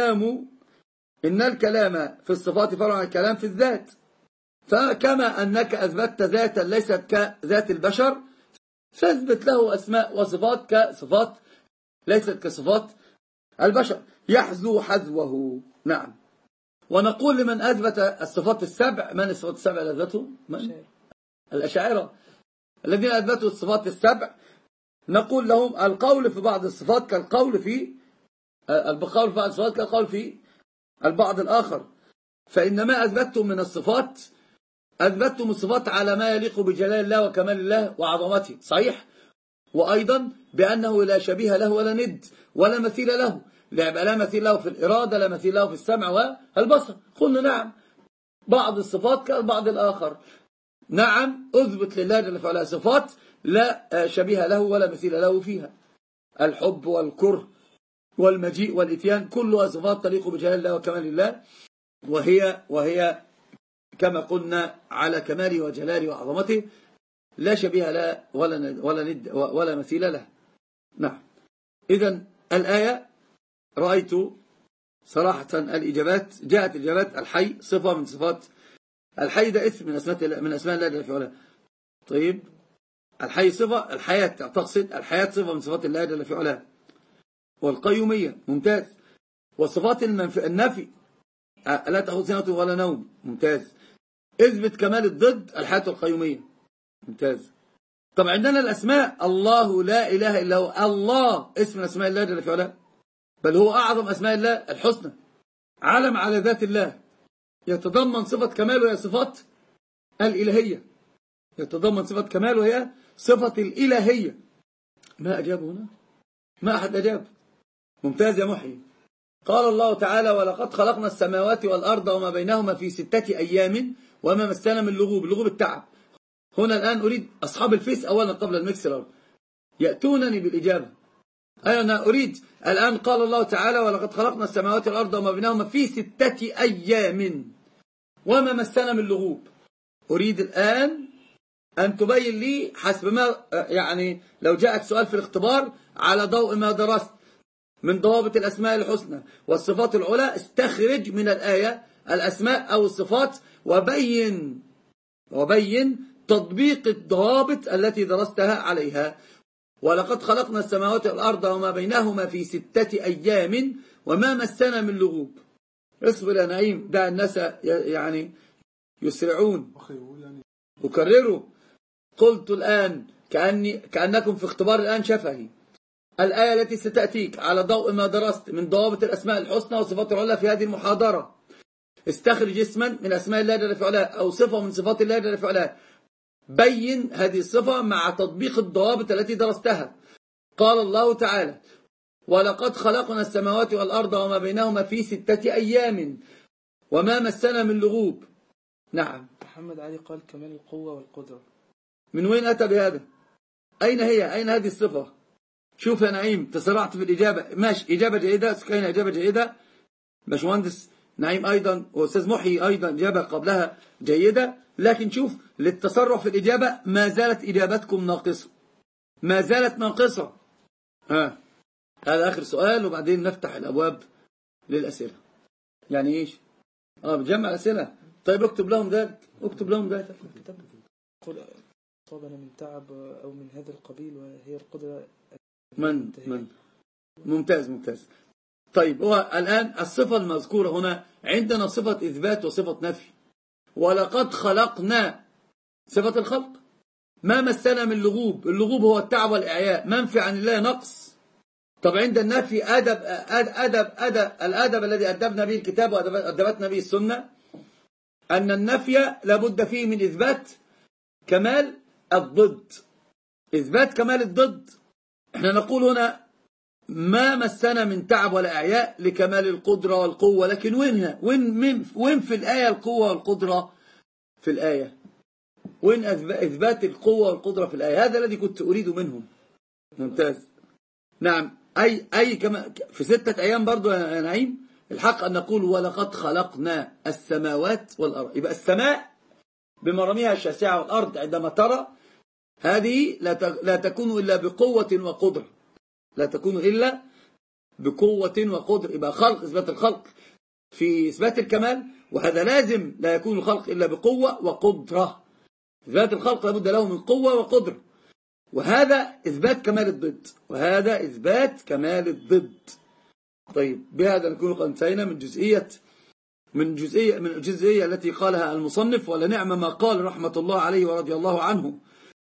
إن الكلام في الصفات فرع عن الكلام في الذات. فكما أنك أثبتت ذاتا ليست كذات البشر، فاثبت له أسماء وصفات كصفات ليست كصفات البشر، يحذو حذوه. نعم. ونقول لمن أثبت الصفات السبع، من الصفات السبع اللي أثبته؟ الأشاعرة الذين أثبتوا الصفات السبع نقول لهم القول في بعض الصفات كالقول في القول في بعض الصفات كالقول في البعض الآخر. فإن ما أثبتتم من الصفات أثبتتم الصفات على ما يليق بجلال الله وكمال الله وعظمته، صحيح؟ وأيضا بأنه لا شبيه له ولا ند ولا مثيل له، لا مثيل له في الإرادة، لا مثيل له في السمع والبصر. قلنا نعم، بعض الصفات كالبعض الآخر. نعم، أثبت لله جل وعلا صفات لا شبيه له ولا مثيل له فيها. الحب والكره والمجيء والإتيان كلها صفات تليق بجلال الله وكمال الله، وهي كما قلنا على كماله وجلاله وعظمته، لا شبيه له ولا ند ولا مثيل له. نعم. إذن الآية رأيت صراحة الإجابات، جاءت الإجابات الحي صفة من صفات الحي، ده اسم من أسماء الله جل وعلا. طيب، الحي صفة، الحياة تقصد الحياة صفة من صفات الله جل وعلا. والقيومية ممتاز. والصفات النفي لا تأخذ سنة ولا نوم ممتاز. اثبت كمال الضد الحياة والقيومية ممتاز. طب عندنا الأسماء، الله لا إله إلا هو، الله اسم من أسماء الله جل وعلا، بل هو أعظم أسماء الله الحسنى، علم على ذات الله، يتضمن صفة كمال وهي صفات الإلهية، يتضمن صفة كمال وهي صفة الإلهية. ما أجاب هنا؟ ما أحد أجاب. ممتاز يا محيي. قال الله تعالى ولقد خلقنا السماوات والأرض وما بينهما في 6 أيام وما مسنا من لغوب، لغوب التعب. هنا الآن أريد أصحاب الفيس أولا قبل المكسر يأتونني بالإجابة. أنا أريد الآن قال الله تعالى ولقد خلقنا السماوات والأرض وما بينهما في 6 أيام وما مسنا من لغوب. أريد الآن أن تبين لي حسب ما يعني لو جاءك سؤال في الاختبار على ضوء ما درست من ضوابط الأسماء الحسنى والصفات العلى، استخرج من الآية الأسماء أو الصفات وبين تطبيق الضوابط التي درستها عليها. ولقد خلقنا السماوات والأرض وما بينهما في 6 أيام وما مسنا من لغوب. اصبر يا نعيم، دع الناس يعني يسرعون. أكرروا، قلت الآن كأنكم في اختبار الآن شفهي. الآية التي ستأتيك على ضوء ما درست من ضوابط الأسماء الحسنى وصفات العلى في هذه المحاضرة، استخرج اسما من أسماء الله جل وعلا أو صفة من صفات الله جل وعلا، بين هذه الصفة مع تطبيق الضوابط التي درستها. قال الله تعالى ولقد خلقنا السماوات والأرض وما بينهما في 6 أيام وما مسنا من لغوب. نعم. محمد علي قال كمال القوة والقدرة. من وين أتى بهذا؟ أين هي؟ أين هذه الصفة؟ شوف يا نعيم، تسرعت في الإجابة. ماشي، إجابة جيدة، سكينة إجابة جيدة، باشمهندس نعيم أيضا وأستاذ محي أيضا إجابة قبلها جيدة، لكن شوف للتسرع في الإجابة ما زالت إجابتكم ناقصة، ما زالت ناقصة. هذا آخر سؤال وبعدين نفتح الأبواب للأسئلة. يعني إيش؟ بجمع الأسئلة. طيب اكتب لهم ذلك، اكتب لهم ذلك. قل أصابنا من تعب أو من هذا القبيل وهي القدرة من ممتاز. طيب، هو الآن الصفة المذكورة هنا عندنا صفة إثبات وصفة نفي. ولقد خلقنا صفة الخلق، ما مسنا من لغوب، اللغوب هو التعب والإعياء، منفي عن الله نقص. طب عند النفي الأدب الذي أدبنا به الكتاب وأدبتنا به السنة، أن النفي لابد فيه من إثبات كمال الضد، إثبات كمال الضد. احنا نقول هنا ما مسنا من تعب ولا إعياء لكمال القدرة والقوة، لكن وين في الآية القوة والقدرة في الآية؟ وين إثبات القوة والقدرة في الآية؟ هذا الذي كنت أريد منهم. ممتاز. نعم. أي كما في 6 أيام برضو يا نعيم. الحق أن نقول ولقد خلقنا السماوات والأرض، يبقى السماء بمراميها الشاسعة والأرض عندما ترى هذه لا تكون إلا بقوة وقدرة، لا تكون إلا بقوة وقدرة. يبقى خلق، إثبات الخلق في إثبات الكمال، وهذا لازم لا يكون الخلق إلا بقوة وقدرة. إثبات الخلق لابد له من قوة وقدرة، وهذا إثبات كمال الضد، وهذا إثبات كمال الضد. طيب، بهذا نكون قد انتهينا من الجزئية التي قالها المصنف، ولنعم ما قال رحمة الله عليه ورضي الله عنه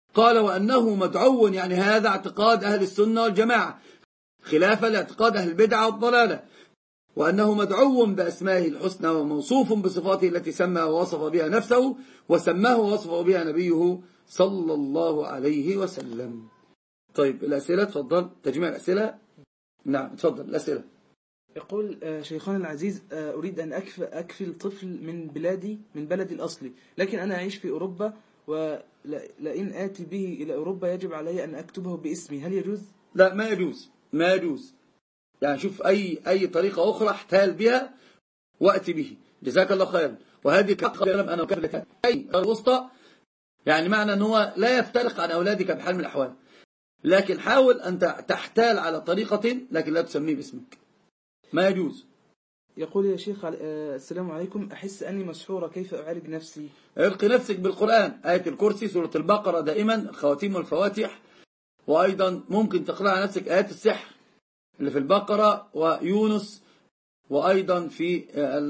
قال وأنه مدعو، يعني هذا اعتقاد أهل السنة والجماعة خلافا لاعتقاد أهل البدعة والضلالة، وأنه مدعو بأسمائه الحسنى وموصوف بصفاته التي سمى ووصف بها نفسه وسماه ووصف بها نبيه صلى الله عليه وسلم. طيب الأسئلة، تفضل تجميع الأسئلة. نعم تفضل الأسئلة. يقول شيخنا العزيز، أريد أن أكفل طفل من بلدي الأصلي، لكن أنا أعيش في أوروبا، ولئن آتي به إلى أوروبا يجب علي أن أكتبه باسمي، هل يجوز؟ لا، ما يجوز، ما يجوز. يعني شوف أي طريقة أخرى احتال بها وأتي به، جزاك الله خيرا. وهذه كلام أنا وكفلك أي الوسطى، يعني معنى أنه لا يفترق عن أولادك بحال من الأحوال، لكن حاول أن تحتال على طريقة لكن لا تسميه باسمك، ما يجوز. يقول يا شيخ السلام عليكم، أحس أني مسحورة، كيف أعالج نفسي؟ القي نفسك بالقرآن، آية الكرسي، سورة البقرة دائما، خواتيم والفواتح، وأيضا ممكن تقرأ على نفسك آيات السحر اللي في البقرة ويونس، وأيضا في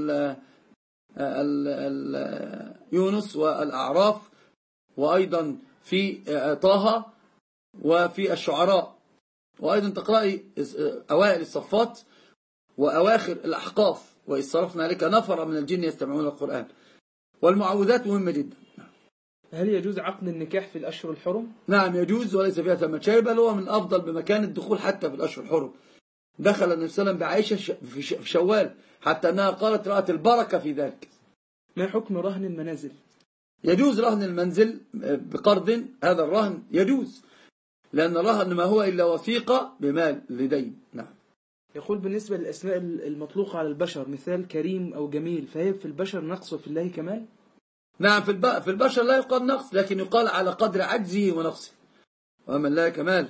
يونس والأعراف، وأيضا في طه وفي الشعراء، وأيضا تقرأي أوائل الصفات وأواخر الأحقاف، وإذ صرفنا عليك نفر من الجن يستمعون القرآن، والمعوذات مهمة جدا. هل يجوز عقد النكاح في الأشهر الحرم؟ نعم يجوز، وليس فيها ثمة شيء، بل هو من أفضل بمكان الدخول حتى في الأشهر الحرم. دخل النبي صلى الله عليه وسلم بعائشة في شوال، حتى أنها قالت رأت البركة في ذلك. ما حكم رهن المنازل؟ يجوز رهن المنزل بقرض، هذا الرهن يجوز، لأن الرهن ما هو إلا وثيقة بمال لدين. نعم. يقول بالنسبة للأسماء المطلوقة على البشر، مثال كريم أو جميل، فهي في البشر نقص وفي الله كمال؟ نعم، في البشر لا يقال نقص، لكن يقال على قدر عجزه ونقصه، وأما الله كمال.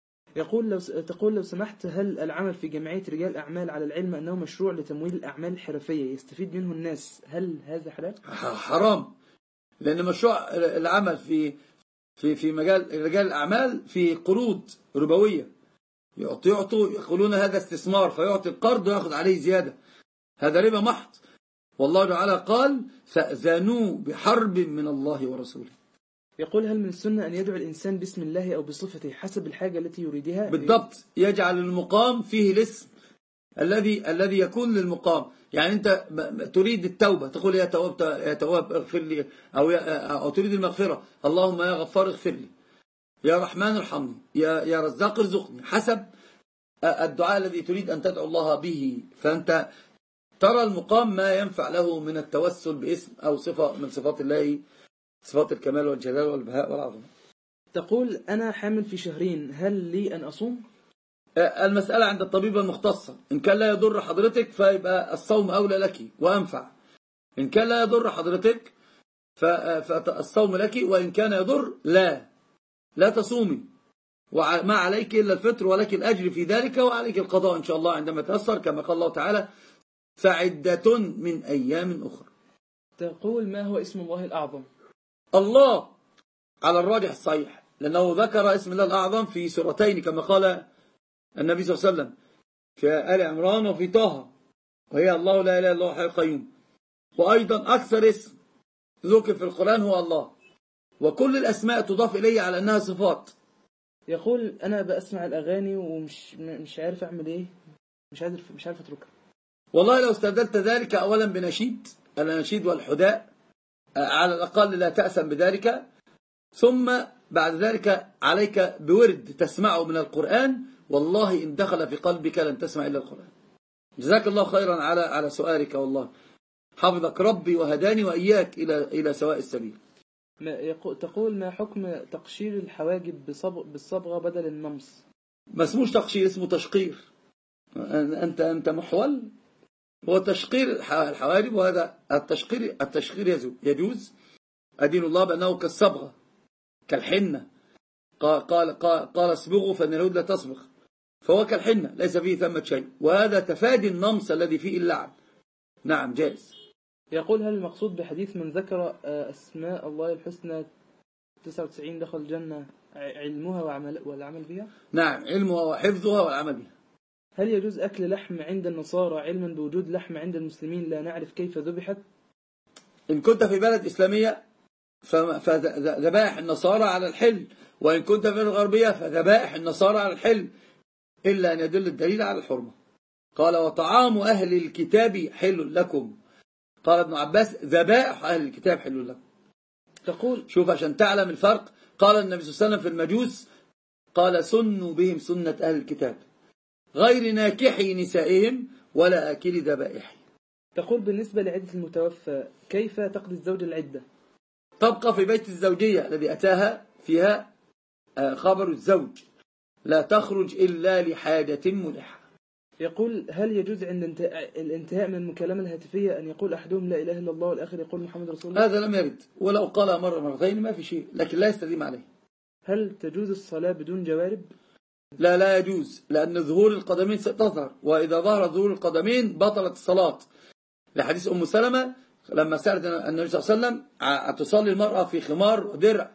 تقول لو سمحت، هل العمل في جمعية رجال أعمال على العلم أنه مشروع لتمويل الأعمال الحرفية يستفيد منه الناس، هل هذا حلال؟ حرام، لأن مشروع العمل في مجال رجال الأعمال في قروض ربوية، يعطوا يقولون هذا استثمار، فيعطي القرض ويأخذ عليه زيادة، هذا ربا محض. والله تعالى قال فأذنوا بحرب من الله ورسوله. يقول هل من السنة أن يدعو الإنسان باسم الله أو بصفته حسب الحاجة التي يريدها؟ بالضبط، يجعل المقام فيه الاسم الذي يكون للمقام. يعني أنت تريد التوبة، تقول يا تواب اغفر لي، أو تريد المغفرة، اللهم يا غفار اغفر لي، يا رحمن ارحمني، يا رزاق ارزقني، حسب الدعاء الذي تريد أن تدعو الله به. فأنت ترى المقام ما ينفع له من التوسل باسم أو صفة من صفات الله، صفات الكمال والجلال والبهاء والعظمة. تقول أنا حامل في شهرين، هل لي أن أصوم؟ المسألة عند الطبيب المختصة، إن كان لا يضر حضرتك فيبقى الصوم أولى لك وأنفع، إن كان لا يضر حضرتك فالصوم لك، وإن كان يضر لا تصومي، وما عليك إلا الفطر، ولك الأجر في ذلك، وعليك القضاء إن شاء الله عندما تأثر، كما قال الله تعالى فعدة من أيام أخرى. تقول ما هو اسم الله الأعظم؟ الله على الراجح الصحيح، لأنه ذكر اسم الله الأعظم في سورتين كما قال النبي صلى الله عليه وسلم، في آل عمران وفي طه، وهي الله لا إله إلا الله الحي القيوم. وأيضا أكثر اسم ذكر في القرآن هو الله، وكل الأسماء تضاف إليه على أنها صفات. يقول أنا بأسمع الأغاني ومش عارف أعمل إيه، مش عارف أتركها. والله لو استبدلت ذلك أولا بنشيد، النشيد والحداء على الأقل لا تأسم بذلك، ثم بعد ذلك عليك بورد تسمعه من القرآن، والله إن دخل في قلبك لن تسمع إلا القرآن. جزاك الله خيرا على سؤالك، والله حفظك ربي وهداني وإياك إلى سواء السبيل. تقول ما حكم تقشير الحواجب بالصبغة بدل النمص؟ ما اسموش تقشير، اسمه تشقير. أنت محول. هو تشقير الحواجب، وهذا التشقير يجوز. أدين الله بأنه كالصبغة كالحنة، قال اصبغوا فإن اليهود لا تصبغ، فهو كالحنة ليس فيه ثمة شيء، وهذا تفادي النمص الذي فيه اللعن. نعم جائز. يقول هل المقصود بحديث من ذكر أسماء الله الحسنى 99 دخل الجنة علمها والعمل بها؟ نعم، علمها وحفظها والعمل بها. هل يجوز أكل لحم عند النصارى علما بوجود لحم عند المسلمين لا نعرف كيف ذبحت؟ إن كنت في بلد إسلامية فذبائح النصارى على الحل، وإن كنت في الغربية فذبائح النصارى على الحل إلا أن يدل الدليل على الحرمة. قال وطعام أهل الكتاب حل لكم. قال ابن عباس ذبائح أهل الكتاب حل لكم. تقول شوف عشان تعلم الفرق. قال النبي صلى الله عليه وسلم في المجوس قال سنوا بهم سنة أهل الكتاب غير ناكحي نسائهم ولا آكل ذبائح. تقول بالنسبة لعدة المتوفى كيف تقضي الزوجة العدة؟ تبقى في بيت الزوجية الذي أتاها فيها خبر الزوج لا تخرج إلا لحاجة ملحة. يقول هل يجوز عند الانتهاء من المكالمة الهاتفية أن يقول أحدهم لا إله إلا الله والآخر يقول محمد رسول الله؟ هذا لم يرد، ولو قال مرة مرتين ما في شيء، لكن لا يستديم عليه. هل تجوز الصلاة بدون جوارب؟ لا يجوز، لأن ظهور القدمين ستظهر، وإذا ظهر ظهور القدمين بطلت الصلاة، لحديث أم سلمة لما سألت النبي صلى الله عليه وسلم تصلي المرأة في خمار ودرع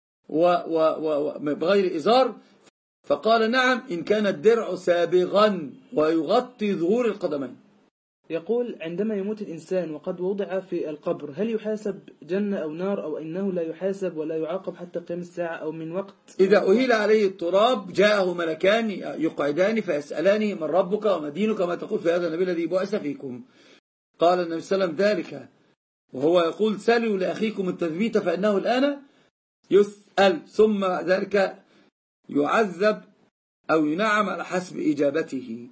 وبغير إزار، فقال نعم إن كان الدرع سابغا ويغطي ظهور القدمين. يقول عندما يموت الإنسان وقد وضع في القبر هل يحاسب جنة أو نار أو إنه لا يحاسب ولا يعاقب حتى قيام الساعة أو من وقت؟ إذا أهيل عليه التراب جاءه ملكان يقعدان فيسألانه من ربك وما دينك وما تقول في هذا النبي الذي بعث فيكم. قال النبي صلى الله عليه وسلم ذلك وهو يقول سلوا لأخيكم التثبيت فإنه الآن يسأل، ثم ذلك يعذب أو ينعم على حسب إجابته.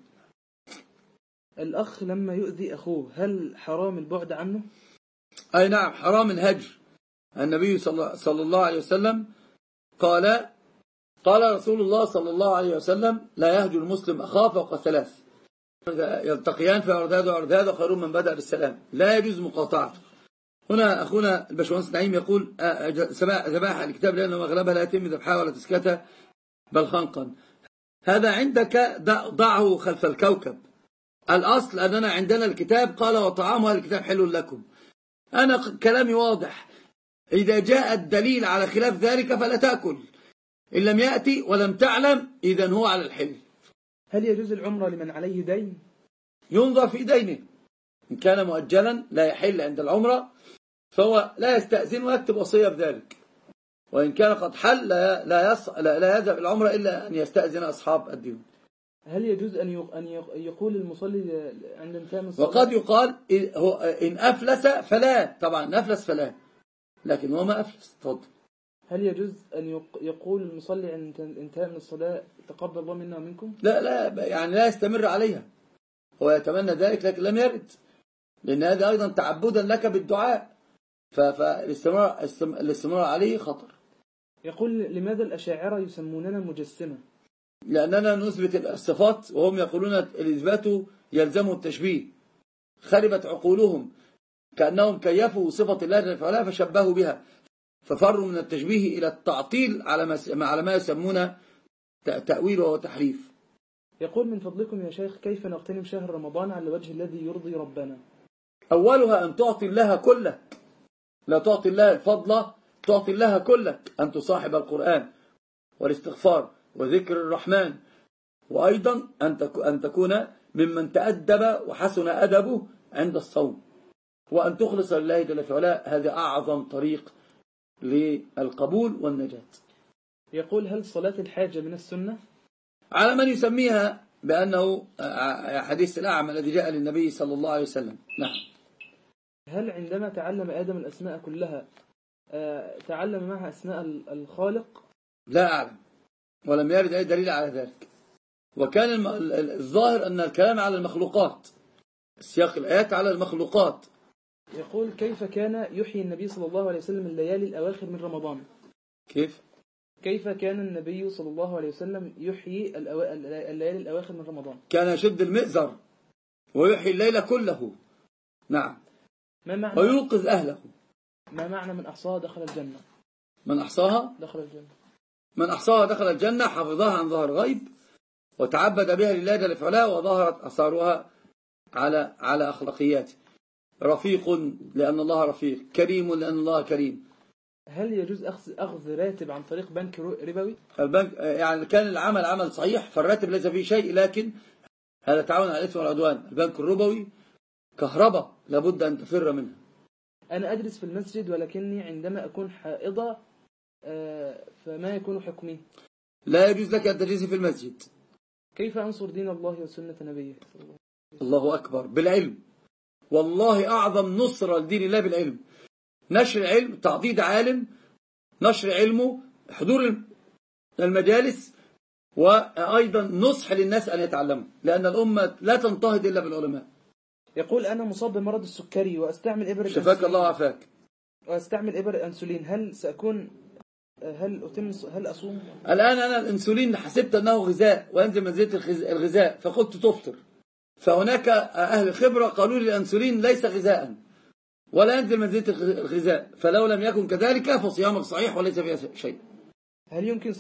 الأخ لما يؤذي أخوه هل حرام البعد عنه؟ أي نعم حرام الهجر. النبي صلى الله عليه وسلم قال رسول الله صلى الله عليه وسلم لا يهجر المسلم أخاه فوق ثلاث يلتقيان في أرداد خير من بدأ بالسلام، لا يجوز مقاطعته. هنا أخونا الباشمهندس نعيم يقول ذبائح الكتاب لأنه أغلبها لا يتم ذبحها ولا تسكتها بل خنقا. هذا عندك ضعه خلف الكوكب. الأصل أننا عندنا الكتاب قال وطعام أهل الكتاب حل لكم. أنا كلامي واضح، إذا جاء الدليل على خلاف ذلك فلا تأكل، إن لم يأتي ولم تعلم إذن هو على الحل. هل يجوز العمرة لمن عليه دين؟ ينظر في دينه، إن كان مؤجلا لا يحل عند العمرة فهو لا يستأذن ويكتب وصية بذلك، وإن كان قد حل لا يذهب العمرة إلا أن يستأذن أصحاب الدين. هل يجوز أن يقول المصلي عند انتهاء من الصلاة؟ وقد يقال إن أفلس فلا، طبعا نفلس فلا، لكن هو ما أفلس. تفضل. هل يجوز أن يقول المصلي عند انتهاء من الصلاة تقبل الله منا ومنكم؟ لا يعني لا يستمر عليها، هو يتمنى ذلك لكن لم يرد، لأن هذا أيضا تعبدا لك بالدعاء، فالاستمرار عليه خطر. يقول لماذا الأشاعرة يسموننا مجسمة؟ لأننا نثبت الصفات وهم يقولون الإثبات يلزم التشبيه. خربت عقولهم كأنهم كيفوا صفة الله جل وعلا فشبهوا بها، ففروا من التشبيه إلى التعطيل على ما يسمون تأويل وتحريف. يقول من فضلكم يا شيخ كيف نغتنم شهر رمضان على الوجه الذي يرضي ربنا؟ أولها أن تعطي الله كلك، لا تعطي الله الفضل، تعطي الله كلك، أن تصاحب القرآن والاستغفار وذكر الرحمن، وأيضا أن تكون ممن تأدب وحسن أدبه عند الصوم، وأن تخلص لله جل وعلا. هذا أعظم طريق للقبول والنجاة. يقول هل صلاة الحاجة من السنة؟ على من يسميها بأنه حديث الأعمى الذي جاء للنبي صلى الله عليه وسلم. نعم. هل عندما تعلم آدم الأسماء كلها تعلم معها أسماء الخالق؟ لا أعلم، ولم يرد أي دليل على ذلك، وكان الظاهر أن الكلام على المخلوقات، سياق الآيات على المخلوقات. يقول كيف كان يحيي النبي صلى الله عليه وسلم الليالي الأواخر من رمضان؟ كيف كان النبي صلى الله عليه وسلم يحيي الليالي الأواخر من رمضان؟ كان يشد المئزر ويحيي الليل كله. نعم. ما معنى ويوقظ أهله. ما معنى من أحصاها دخل الجنة؟ من أحصاها دخل الجنة. من أحصاها دخل الجنة، حفظها عن ظهر غيب وتعبد بها لله جل وعلا، وظهرت أثارها على أخلاقياته. رفيق لأن الله رفيق، كريم لأن الله كريم. هل يجوز أخذ راتب عن طريق بنك ربوي؟ البنك يعني كان العمل عمل صحيح فالراتب ليس فيه شيء، لكن هذا تعاون على الإثم والعدوان. البنك الربوي كهرباء لابد أن تفر منها. أنا أجلس في المسجد ولكني عندما أكون حائضة فما يكون حكمه؟ لا يجوز لك أن تجلس في المسجد. كيف أنصر دين الله وسنة نبيه؟ الله أكبر، بالعلم. والله أعظم نصرة لدين الله بالعلم. نشر علم، تعضيد عالم، نشر علمه، حضور المجالس، وأيضا نصح للناس أن يتعلموا، لأن الأمة لا تنتهض إلا بالعلماء. يقول أنا مصاب بمرض السكري وأستعمل إبر الأنسولين. شفاك الله وعافاك. وأستعمل إبر الأنسولين، هل أصوم؟ الآن أنا الأنسولين حسبت أنه غذاء وينزل منزلة الغذاء، فقلت تفطر. فهناك أهل خبرة قالوا لي الأنسولين ليس غذاء ولا ينزل منزلة الغذاء، فلو لم يكن كذلك فصيامك صحيح وليس فيها شيء. هل يمكن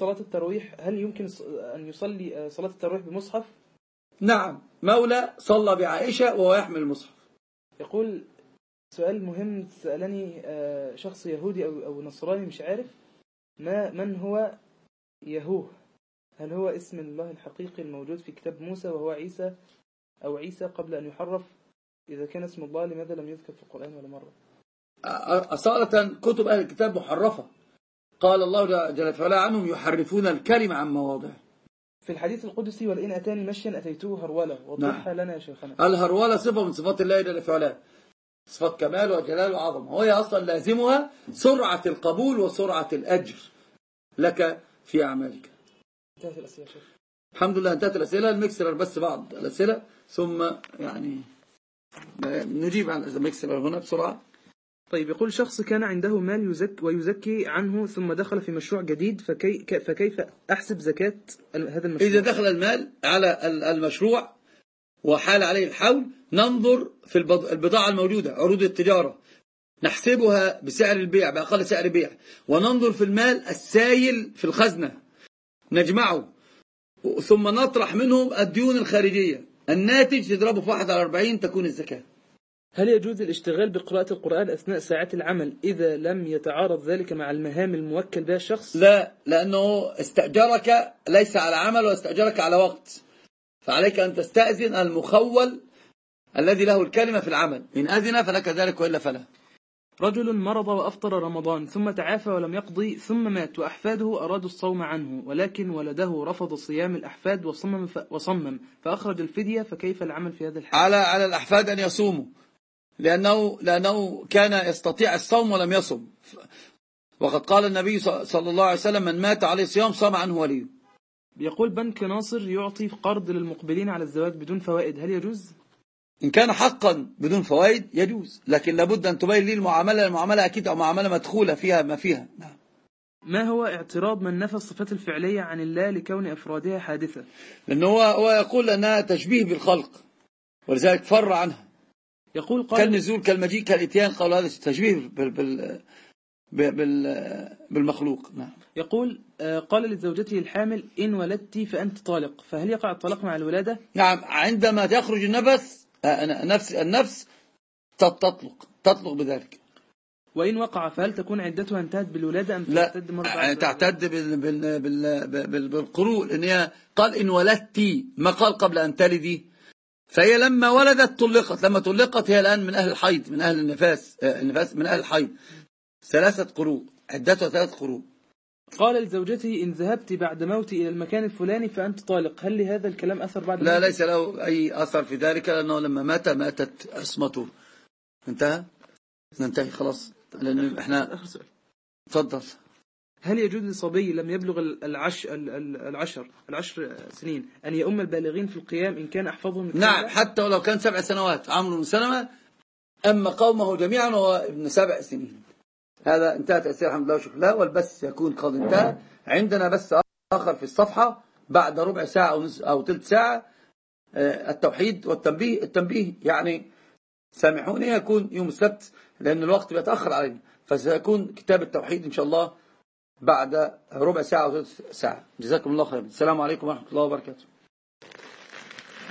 أن يصلي صلاة التراويح بمصحف؟ نعم، مولى صلى بعائشة وهو يحمل المصحف. يقول سؤال مهم سألني شخص يهودي أو نصراني مش عارف من هو يهوه؟ هل هو اسم الله الحقيقي الموجود في كتاب موسى وهو عيسى، أو عيسى قبل أن يحرف؟ إذا كان اسم الله لماذا لم يذكر في القرآن ولا مرة؟ أصالة كتب أهل الكتاب محرفة، قال الله جل وعلا عنهم يحرفون الكلمة عن مواضعه. في الحديث القدسي ولئن أتاني مشيا أتيته هرولة، وضحها لنا يا شيخنا. الهرولة صفة من صفات الله جل وعلا، صفة كمال وجلال وعظمة، وهي أصلا لازمها سرعة القبول وسرعة الأجر لك في أعمالك. انتهت الأسئلة يا شيخ. الحمد لله انتهت الأسئلة. المكسر بس بعض الأسئلة ثم يعني نجيب عن المكسر هنا بسرعة. طيب، يقول شخص كان عنده مال ويزكي عنه ثم دخل في مشروع جديد، فكيف أحسب زكاة هذا المشروع؟ إذا دخل المال على المشروع وحال عليه الحول، ننظر في البضاعة الموجودة، عروض التجارة، نحسبها بسعر البيع، بأقل سعر بيع، وننظر في المال السائل في الخزنة نجمعه، ثم نطرح منهم الديون الخارجية، الناتج تضربه في 1 على 40 تكون الزكاة. هل يجوز الاشتغال بقراءة القرآن أثناء ساعات العمل إذا لم يتعارض ذلك مع المهام الموكل بها الشخص؟ لا، لأنه استأجرك ليس على عمل واستأجرك على وقت، فعليك أن تستأذن المخول الذي له الكلمة في العمل، إن أذن فلك ذلك وإلا فلا. رجل مرض وأفطر رمضان ثم تعافى ولم يقضي ثم مات، وأحفاده أرادوا الصوم عنه، ولكن ولده رفض صيام الأحفاد وصمم فأخرج الفدية، فكيف العمل في هذا الحال؟ على الأحفاد أن يصوموا، لأنه كان يستطيع الصوم ولم يصم، وقد قال النبي صلى الله عليه وسلم من مات عليه صيام صام عنه وليه. يقول بنك ناصر يعطي قرض للمقبلين على الزواج بدون فوائد، هل يجوز؟ إن كان حقا بدون فوائد يجوز، لكن لابد أن تبين لي المعاملة أكيد، أو معاملة مدخولة فيها ما فيها. ما هو اعتراض من نفى الصفات الفعلية عن الله لكون إفرادها حادثة؟ لأنه هو يقول أنها تشبيه بالخلق ولذلك فر عنها. يقول كالنزول كالمجيء كالاتيان، قال هذا تشبيه بالمخلوق. نعم. يقول قال لزوجته الحامل إن ولدت فأنت طالق، فهل يقع الطلاق مع الولادة؟ نعم، عندما يخرج النفس تطلق بذلك. وإن وقع فهل تكون عدتها انتهت بالولادة أم تعتد مرة بعد؟ تعتد بالقروء، لأن هي قال إن ولدت، ما قال قبل أن تلدي، فهي لما ولدت طلقت، لما طلقت هي الآن من أهل الحيض، من أهل النفاس من أهل الحيض، 3 قروء، عدتها 3 قروء. قال لزوجته إن ذهبت بعد موتي إلى المكان الفلاني فأنت طالق، هل لهذا الكلام أثر بعد لا، ليس له أي أثر في ذلك، لأنه لما ماتت عصمته. انتهى، ننتهي خلاص، لأن احنا تفضل. هل يجوز لصبي لم يبلغ العشر سنين أن يؤم البالغين في القيام إن كان أحفظهم؟ نعم، حتى ولو كان 7 سنوات، عمرو بن سلمة أما قومه جميعا وهو ابن 7 سنين. هذا انتهت الأسئلة الحمد لله وشكرا الله، والبث يكون قد انتهى. عندنا بث آخر في الصفحة بعد ربع ساعة أو ثلث ساعة، التوحيد والتنبيه. التنبيه يعني سامحوني يكون يوم السبت لأن الوقت بيتأخر علينا، فسيكون كتاب التوحيد إن شاء الله بعد ربع ساعة أو ثلث ساعة. جزاكم الله خيرا. السلام عليكم ورحمة الله وبركاته.